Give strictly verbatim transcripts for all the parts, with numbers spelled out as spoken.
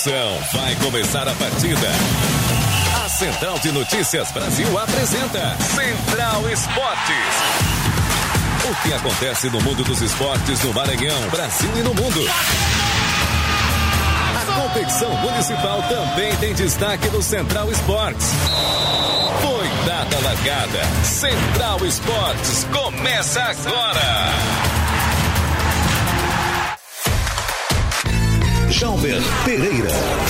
emoção, vai começar a partida. A Central de Notícias Brasil apresenta Central Esportes. O que acontece no mundo dos esportes no Maranhão, Brasil e no mundo. A competição municipal também tem destaque no Central Esportes. Foi dada a largada. Central Esportes começa agora. Jalber Pereira.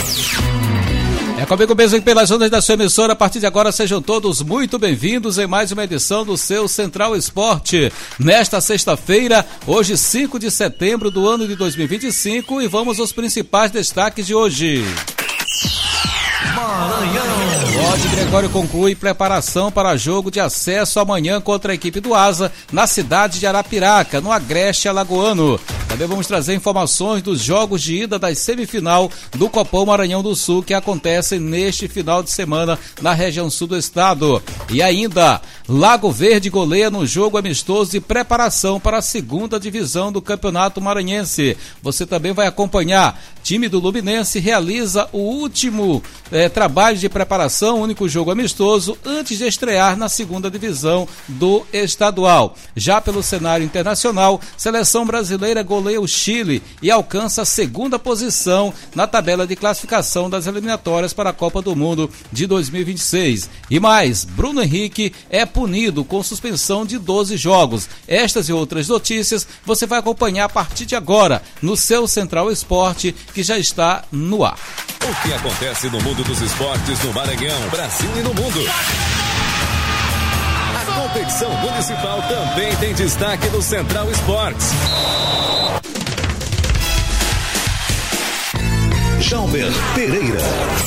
É comigo mesmo aqui pelas ondas da sua emissora. A partir de agora, sejam todos muito bem-vindos em mais uma edição do seu Central Esporte. Nesta sexta-feira, hoje cinco de setembro do ano de dois mil e vinte e cinco, e vamos aos principais destaques de hoje. Maranhão. Rod Gregório conclui preparação para jogo de acesso amanhã contra a equipe do Asa, na cidade de Arapiraca, no Agreste Alagoano. Também vamos trazer informações dos jogos de ida da semifinal do Copom Maranhão do Sul, que acontecem neste final de semana na região sul do estado. E ainda, Lago Verde goleia no jogo amistoso de preparação para a segunda divisão do Campeonato Maranhense. Você também vai acompanhar. Time do Luminense realiza o último eh, trabalho de preparação, único jogo amistoso, antes de estrear na segunda divisão do estadual. Já pelo cenário internacional, seleção brasileira goleia o Chile e alcança a segunda posição na tabela de classificação das eliminatórias para a Copa do Mundo de dois mil e vinte e seis. E mais, Bruno Henrique é punido com suspensão de doze jogos. Estas e outras notícias você vai acompanhar a partir de agora no seu Central Esporte, que já está no ar. O que acontece no mundo dos esportes no Maranhão, Brasil e no mundo. A competição municipal também tem destaque no Central Esportes. Jalber Pereira.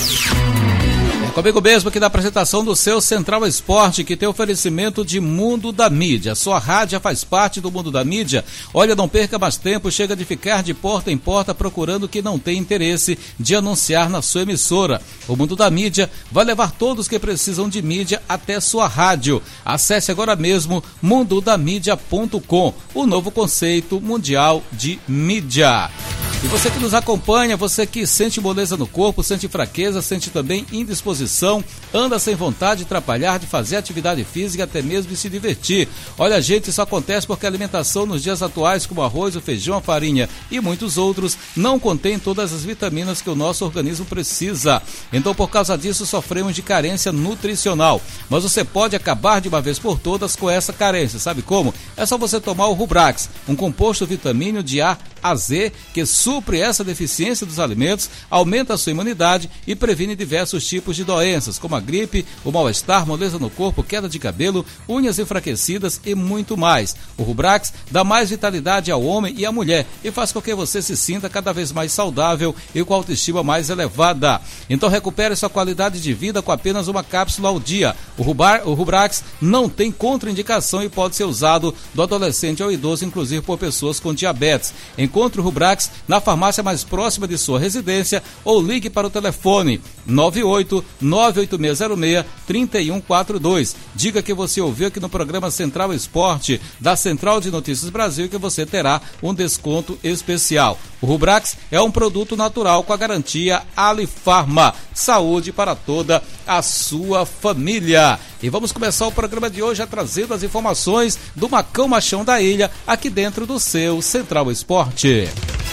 É comigo mesmo aqui da apresentação do seu Central Esporte, que tem oferecimento de Mundo da Mídia. Sua rádio faz parte do Mundo da Mídia. Olha, não perca mais tempo, chega de ficar de porta em porta procurando quem não tem interesse de anunciar na sua emissora. O Mundo da Mídia vai levar todos que precisam de mídia até sua rádio. Acesse agora mesmo mundo da mídia ponto com, o novo conceito mundial de mídia. E você que nos acompanha, você que sente moleza no corpo, sente fraqueza, sente também indisposição, anda sem vontade de atrapalhar, de fazer atividade física, até mesmo de se divertir. Olha, gente, isso acontece porque a alimentação nos dias atuais, como arroz, o feijão, a farinha e muitos outros, não contém todas as vitaminas que o nosso organismo precisa. Então, por causa disso, sofremos de carência nutricional. Mas você pode acabar de uma vez por todas com essa carência. Sabe como? É só você tomar o Rubrax, um composto vitamínico de A a Z que supre essa deficiência dos alimentos, aumenta a sua imunidade e previne diversos tipos de doenças, como a gripe, o mal-estar, moleza no corpo, queda de cabelo, unhas enfraquecidas e muito mais. O Rubrax dá mais vitalidade ao homem e à mulher e faz com que você se sinta cada vez mais saudável e com a autoestima mais elevada. Então recupere sua qualidade de vida com apenas uma cápsula ao dia. O, Rubar, o Rubrax não tem contraindicação e pode ser usado do adolescente ao idoso, inclusive por pessoas com diabetes. Encontre o Rubrax na farmácia mais próxima de sua residência ou ligue para o telefone nove oito nove oito seis zero seis três um quatro dois. Diga que você ouviu aqui no programa Central Esporte da Central de Notícias Brasil e que você terá um desconto especial. O Rubrax é um produto natural com a garantia Alifarma. Saúde para toda a sua família. E vamos começar o programa de hoje já trazendo as informações do Macão Machão da Ilha, aqui dentro do seu Central Esporte.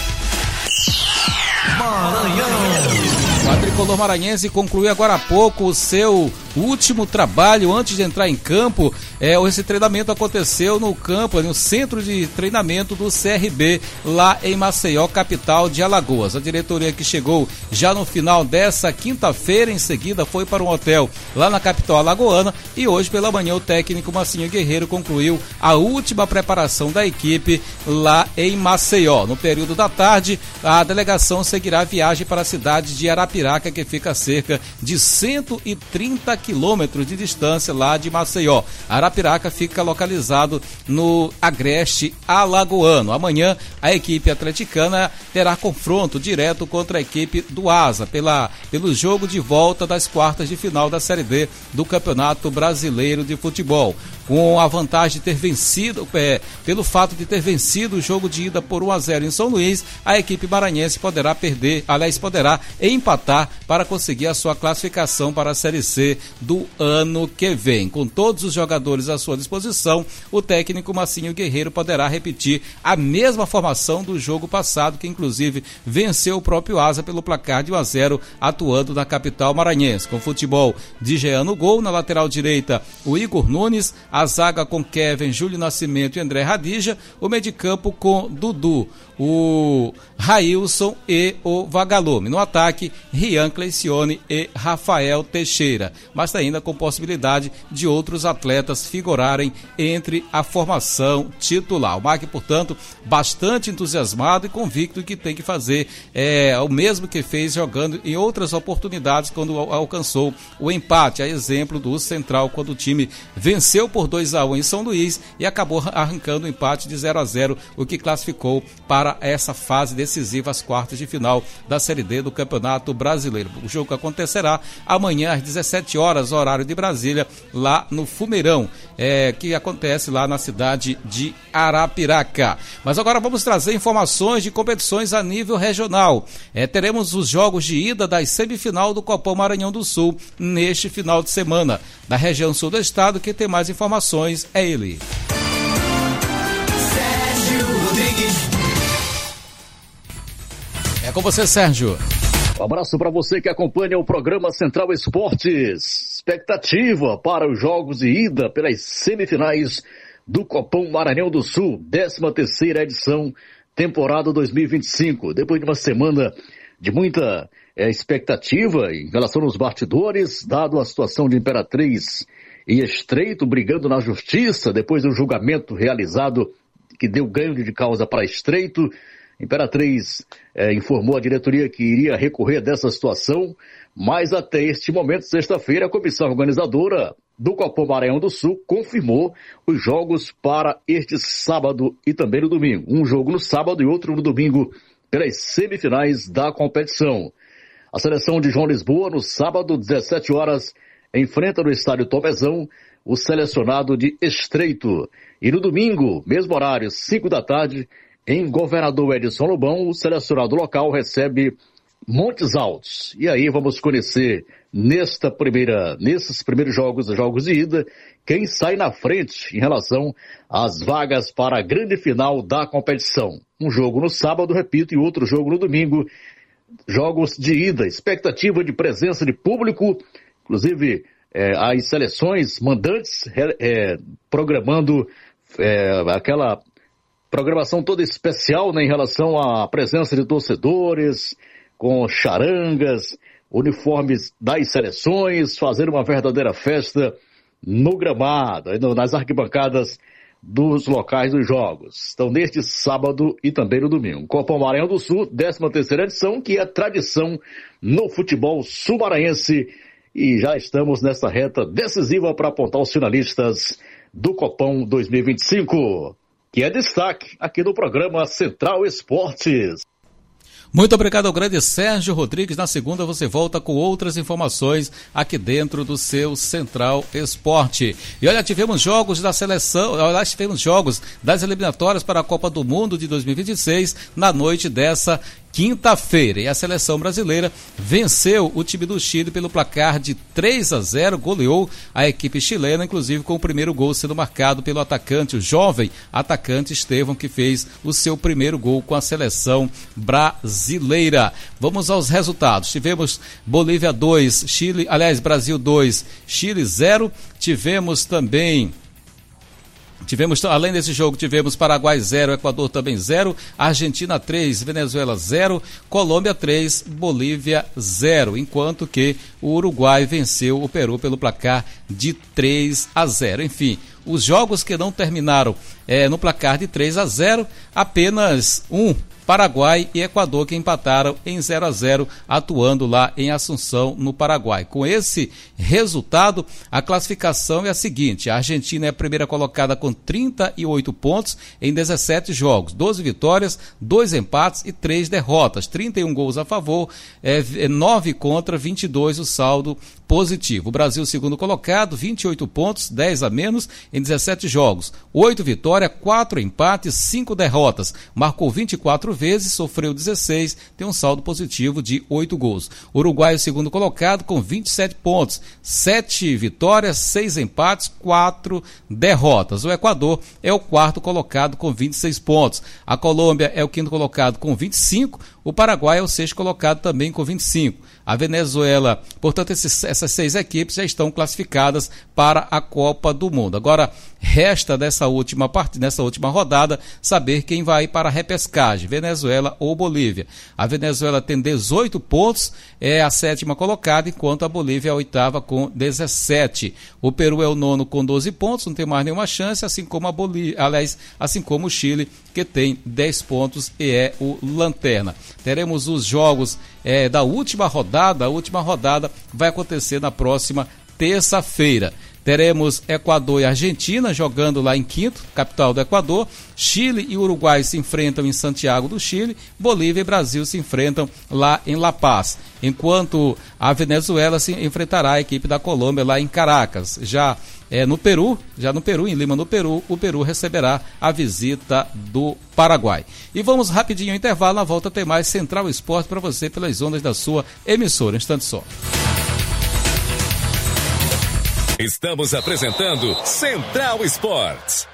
Maranhão. O tricolor maranhense concluiu agora há pouco o seu último trabalho antes de entrar em campo. É, esse treinamento aconteceu no campo, no centro de treinamento do C R B, lá em Maceió, capital de Alagoas. A diretoria que chegou já no final dessa quinta-feira, em seguida foi para um hotel lá na capital alagoana, e hoje pela manhã o técnico Massinho Guerreiro concluiu a última preparação da equipe lá em Maceió. No período da tarde, a delegação seguirá a viagem para a cidade de Arapiraca, que fica a cerca de cento e trinta quilômetros de distância lá de Maceió. Arapiraca fica localizado no Agreste Alagoano. Amanhã a equipe atleticana terá confronto direto contra a equipe do Asa pela, pelo jogo de volta das quartas de final da Série D do Campeonato Brasileiro de Futebol. com a vantagem de ter vencido, é, pelo fato de ter vencido o jogo de ida por um a zero em São Luís, a equipe maranhense poderá perder, aliás, poderá empatar para conseguir a sua classificação para a Série C do ano que vem. Com todos os jogadores à sua disposição, o técnico Massinho Guerreiro poderá repetir a mesma formação do jogo passado, que inclusive venceu o próprio Asa pelo placar de um a zero, atuando na capital maranhense, com futebol de Jean no gol, na lateral direita o Igor Nunes, a zaga com Kevin, Júlio Nascimento e André Radija, o meio de campo com Dudu, o Railson e o Vagalume. No ataque, Rian Cleicione e Rafael Teixeira, mas ainda com possibilidade de outros atletas figurarem entre a formação titular. O Mac, portanto, bastante entusiasmado e convicto que tem que fazer é, o mesmo que fez jogando em outras oportunidades quando alcançou o empate, a exemplo do Central, quando o time venceu por dois a um em São Luís e acabou arrancando o empate de zero a zero, o que classificou para essa fase decisiva, as quartas de final da Série D do Campeonato Brasileiro. O jogo acontecerá amanhã às dezessete horas, horário de Brasília, lá no Fumeirão, é, que acontece lá na cidade de Arapiraca. Mas agora vamos trazer informações de competições a nível regional. É, teremos os jogos de ida das semifinal do Copom Maranhão do Sul neste final de semana. Da região sul do estado, quem tem mais informações é ele. É com você, Sérgio. Um abraço para você que acompanha o programa Central Esportes. Expectativa para os jogos de ida pelas semifinais do Copom Maranhão do Sul, décima terceira edição, temporada dois mil e vinte e cinco. Depois de uma semana de muita é, expectativa em relação aos bastidores, dado a situação de Imperatriz e Estreito brigando na justiça, depois do julgamento realizado que deu ganho de causa para Estreito, Imperatriz eh, informou a diretoria que iria recorrer dessa situação, mas até este momento, sexta-feira, a comissão organizadora do Copom Maranhão do Sul confirmou os jogos para este sábado e também no domingo. Um jogo no sábado e outro no domingo pelas semifinais da competição. A seleção de João Lisboa, no sábado, dezessete horas, enfrenta no estádio Tomezão o selecionado de Estreito. E no domingo, mesmo horário, cinco da tarde, em Governador Edson Lobão, o selecionado local recebe Montes Altos. E aí vamos conhecer nesta primeira, nesses primeiros jogos, jogos de ida, quem sai na frente em relação às vagas para a grande final da competição. Um jogo no sábado, repito, e outro jogo no domingo. Jogos de ida, expectativa de presença de público, inclusive é, as seleções mandantes é, programando é, aquela programação toda especial, né, em relação à presença de torcedores, com charangas, uniformes das seleções, fazer uma verdadeira festa no gramado, nas arquibancadas dos locais dos jogos. Então, neste sábado e também no domingo. Copom Maranhão do Sul, décima terceira edição, que é tradição no futebol sul-maranhense. E já estamos nessa reta decisiva para apontar os finalistas do Copom dois mil e vinte e cinco. Que é destaque aqui no programa Central Esportes. Muito obrigado ao grande Sérgio Rodrigues. Na segunda você volta com outras informações aqui dentro do seu Central Esporte. E olha, tivemos jogos da seleção, olha, tivemos jogos das eliminatórias para a Copa do Mundo de dois mil e vinte e seis na noite dessa quinta-feira, e a seleção brasileira venceu o time do Chile pelo placar de três a zero, goleou a equipe chilena, inclusive com o primeiro gol sendo marcado pelo atacante, o jovem atacante Estevão, que fez o seu primeiro gol com a seleção brasileira. Vamos aos resultados. Tivemos Bolívia dois, Chile, aliás, Brasil dois, Chile zero. Tivemos também Tivemos, além desse jogo, tivemos Paraguai zero, Equador também zero, Argentina três, Venezuela zero, Colômbia três, Bolívia zero, enquanto que o Uruguai venceu o Peru pelo placar de três a zero. Enfim, os jogos que não terminaram é, no placar de três a zero, apenas um, Paraguai e Equador, que empataram em zero a zero, atuando lá em Assunção, no Paraguai. Com esse resultado, a classificação é a seguinte: a Argentina é a primeira colocada com trinta e oito pontos em dezessete jogos, doze vitórias, dois empates e três derrotas, trinta e um gols a favor, é, nove contra, vinte e dois o saldo positivo. O Brasil, segundo colocado, vinte e oito pontos, dez a menos em dezessete jogos. oito vitórias, quatro empates, cinco derrotas. Marcou vinte e quatro vezes, sofreu dezesseis, tem um saldo positivo de oito gols. Uruguai, o segundo colocado, com vinte e sete pontos, sete vitórias, seis empates, quatro derrotas. O Equador é o quarto colocado com vinte e seis pontos. A Colômbia é o quinto colocado com vinte e cinco. O Paraguai é o sexto colocado também com vinte e cinco. A Venezuela, portanto, esses, essas seis equipes já estão classificadas para a Copa do Mundo. Agora, resta dessa última part... nessa última rodada saber quem vai para a repescagem, Venezuela ou Bolívia. A Venezuela tem dezoito pontos, é a sétima colocada, enquanto a Bolívia é a oitava com dezessete. O Peru é o nono com doze pontos, não tem mais nenhuma chance, assim como a Bolívia, aliás, assim como o Chile, que tem dez pontos e é o lanterna. Teremos os jogos é, da última rodada, a última rodada vai acontecer na próxima terça-feira. Teremos Equador e Argentina jogando lá em Quito, capital do Equador. Chile e Uruguai se enfrentam em Santiago do Chile. Bolívia e Brasil se enfrentam lá em La Paz. Enquanto a Venezuela se enfrentará a equipe da Colômbia lá em Caracas. Já é, no Peru, já no Peru, em Lima, no Peru, o Peru receberá a visita do Paraguai. E vamos rapidinho ao intervalo, na volta tem mais Central Esporte para você pelas ondas da sua emissora. Um instante só. Estamos apresentando Central Esportes.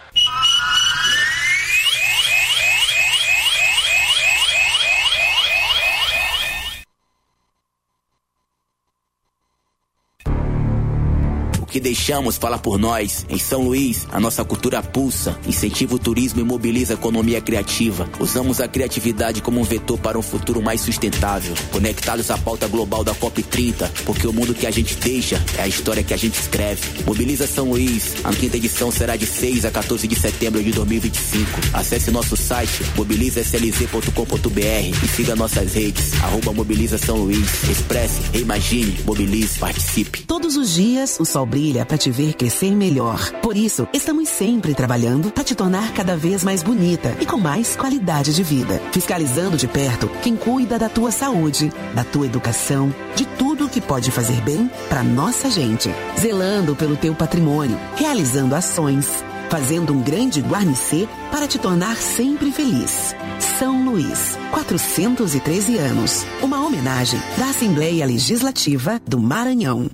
O que deixamos fala por nós. Em São Luís, a nossa cultura pulsa, incentiva o turismo e mobiliza a economia criativa. Usamos a criatividade como um vetor para um futuro mais sustentável. Conectados à pauta global da COP trinta, porque o mundo que a gente deixa é a história que a gente escreve. Mobiliza São Luís. A quinta edição será de seis a quatorze de setembro de dois mil e vinte e cinco. Acesse nosso site mobiliza s l z ponto com ponto b r e siga nossas redes, arroba Mobiliza São Luís. Expresse, reimagine, mobilize, participe. Todos os dias o sol brilha para te ver crescer melhor. Por isso, estamos sempre trabalhando para te tornar cada vez mais bonita e com mais qualidade de vida. Fiscalizando de perto quem cuida da tua saúde, da tua educação, de tudo que pode fazer bem para nossa gente. Zelando pelo teu patrimônio, realizando ações, fazendo um grande guarnecer para te tornar sempre feliz. São Luís, quatrocentos e treze anos. Uma homenagem da Assembleia Legislativa do Maranhão.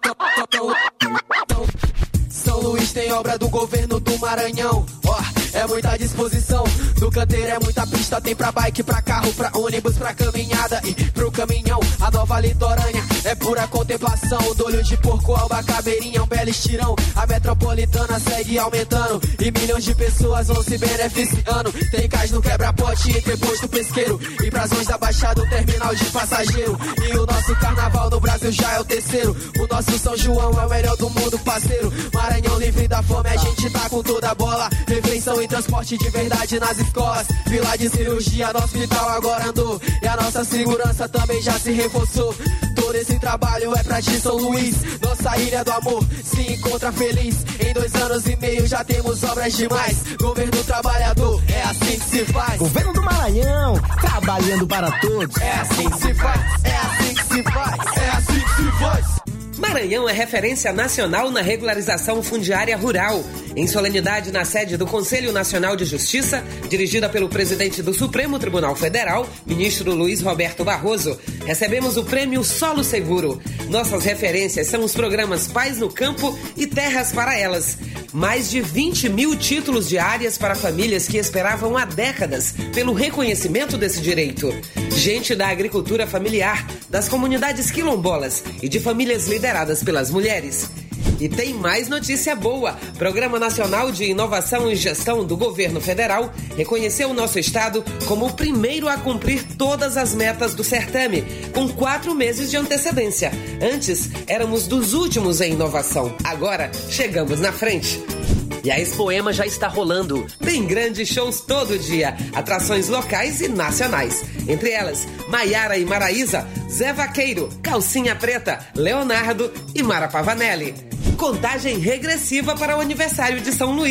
São Luís tem obra do governo do Maranhão. Ó, oh, é muita disposição. Do canteiro é muita pista. Tem pra bike, pra carro, pra ônibus, pra caminhada e pro caminhão. A nova litorânea é pura contemplação. Do olho de porco, alba, caveirinha, um belo estirão. A metropolitana segue aumentando e milhões de pessoas vão se beneficiando. Tem cais no quebra-pote e depois do pesqueiro. E pras zonas da Baixada, um terminal de passageiro. E o nosso carnaval no Brasil já é o terceiro. O nosso São João é o melhor do mundo, parceiro. Maranhão livre da fome, a gente tá com toda a bola. Refeição e transporte de verdade nas escolas. Vila de cirurgia no hospital agora andou. E a nossa segurança também já se reforçou. Todo esse trabalho é pra ti, São Luís. Nossa ilha do amor se encontra feliz. Em dois anos e meio já temos obras demais. Governo trabalhador, é assim que se faz. Governo do Maranhão, trabalhando para todos. É assim que se faz, é assim que se faz, é assim que se faz. Maranhão é referência nacional na regularização fundiária rural. Em solenidade na sede do Conselho Nacional de Justiça, dirigida pelo presidente do Supremo Tribunal Federal, ministro Luiz Roberto Barroso, recebemos o prêmio Solo Seguro. Nossas referências são os programas Paz no Campo e Terras para Elas. Mais de vinte mil títulos de áreas para famílias que esperavam há décadas pelo reconhecimento desse direito. Gente da agricultura familiar, das comunidades quilombolas e de famílias lideradas pelas mulheres. E tem mais notícia boa. Programa Nacional de Inovação e Gestão do Governo Federal reconheceu o nosso estado como o primeiro a cumprir todas as metas do certame, com quatro meses de antecedência. Antes, éramos dos últimos em inovação. Agora, chegamos na frente. E a Expoema já está rolando. Tem grandes shows todo dia, atrações locais e nacionais. Entre elas, Maiara e Maraísa, Zé Vaqueiro, Calcinha Preta, Leonardo e Mara Pavanelli. Contagem regressiva para o aniversário de São Luís.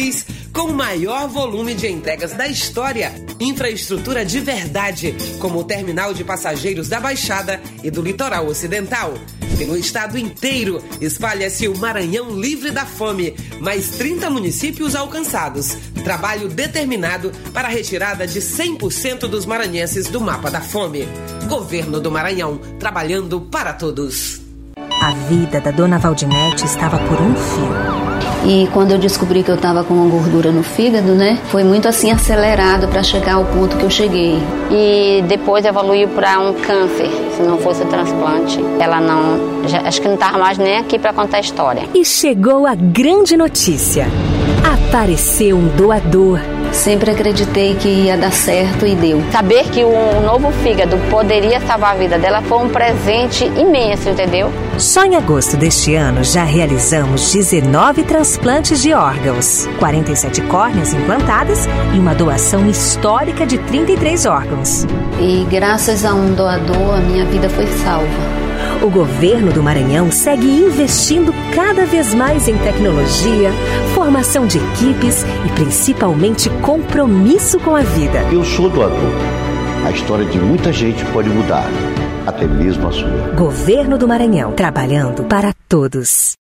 com o maior volume de entregas da história. Infraestrutura de verdade, como o terminal de passageiros da Baixada e do Litoral Ocidental. Pelo estado inteiro, espalha-se o Maranhão livre da fome. Mais trinta municípios alcançados. Trabalho determinado para a retirada de cem por cento dos maranhenses do mapa da fome. Governo do Maranhão, trabalhando para todos. A vida da dona Valdinete estava por um fio. E quando eu descobri que eu estava com uma gordura no fígado, né, foi muito assim acelerado para chegar ao ponto que eu cheguei. E depois evoluiu para um câncer. Se não fosse o transplante, ela não, já, acho que não estava mais nem aqui para contar a história. E chegou a grande notícia. Apareceu um doador. Sempre acreditei que ia dar certo e deu. Saber que um novo fígado poderia salvar a vida dela foi um presente imenso, entendeu? Só em agosto deste ano já realizamos dezenove transplantes de órgãos, quarenta e sete córneas implantadas e uma doação histórica de trinta e três órgãos. E graças a um doador, a minha vida foi salva. O governo do Maranhão segue investindo cada vez mais em tecnologia, formação de equipes e principalmente compromisso com a vida. Eu sou doador. A história de muita gente pode mudar, até mesmo a sua. Governo do Maranhão, trabalhando para todos.